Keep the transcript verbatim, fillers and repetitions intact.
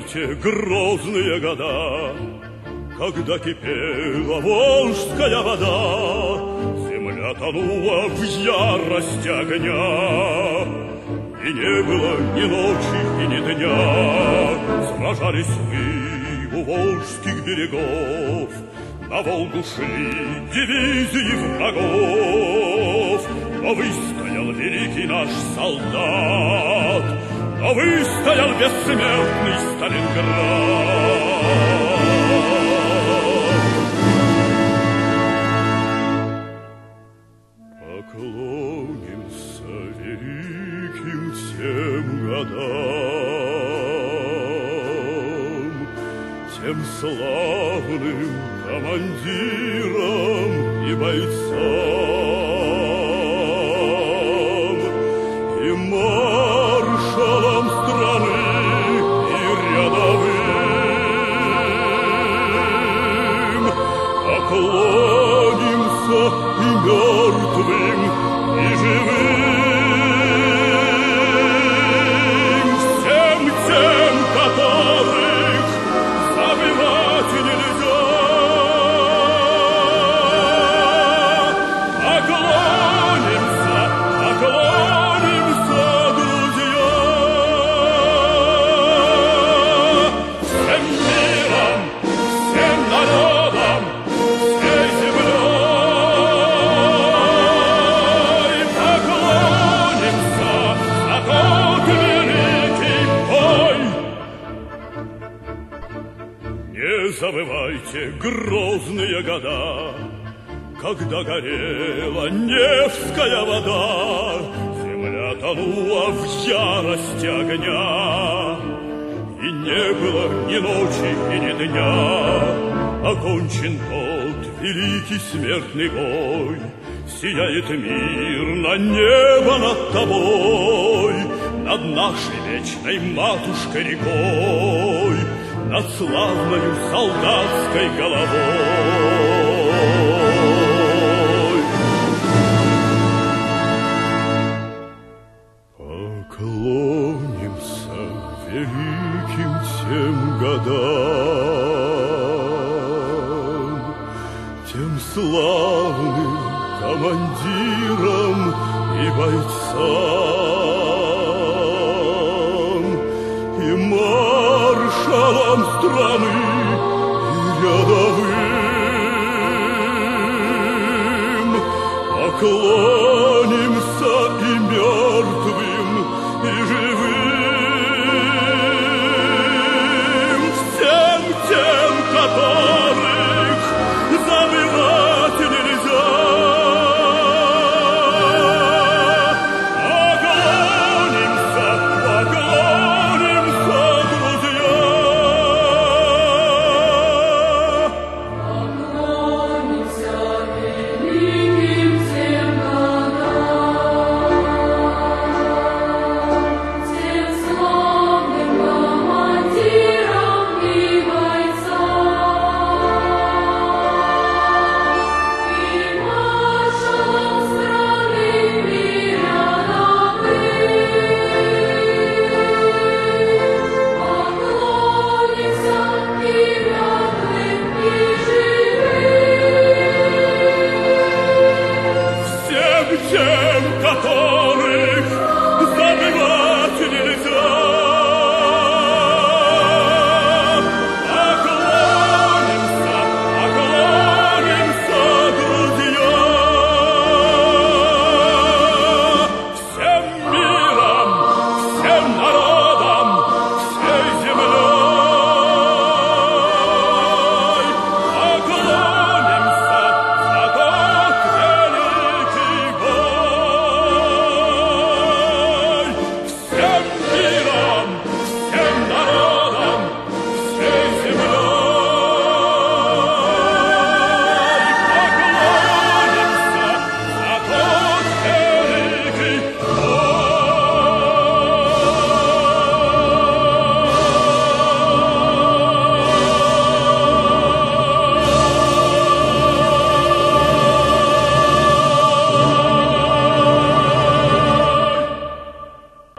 забывайте грозные года, когда кипела волжская вода, земля тонула в ярости огня, и не было ни ночи и ни дня. Сражались мы у волжских берегов, на Волгу шли дивизии врагов, но выстоял великий наш солдат, но выстоял бессмертный Сталинград. Поклонимся великим тем годам, тем славным командирам и бойцам, и маршалам страны, и рядовым. Поклонимся и мертвым, и живым, всем тем, которых забывать нельзя. Поклонимся, поклонимся, друзья, всем миром, всем народам, всей землей. Поклонимся за тот великий бой. Не забывайте грозные года, когда горела Невская вода, земля тонула в ярости огня, и не было ни ночи и ни дня. Окончен тот великий смертный бой, сияет мирно небо над тобой, над нашей вечной матушкой рекой, над славною солдатской головой. Поклонимся великим тем годам, тем славным командирам и бойцам, и маршалам страны, и рядовым. Поклонимся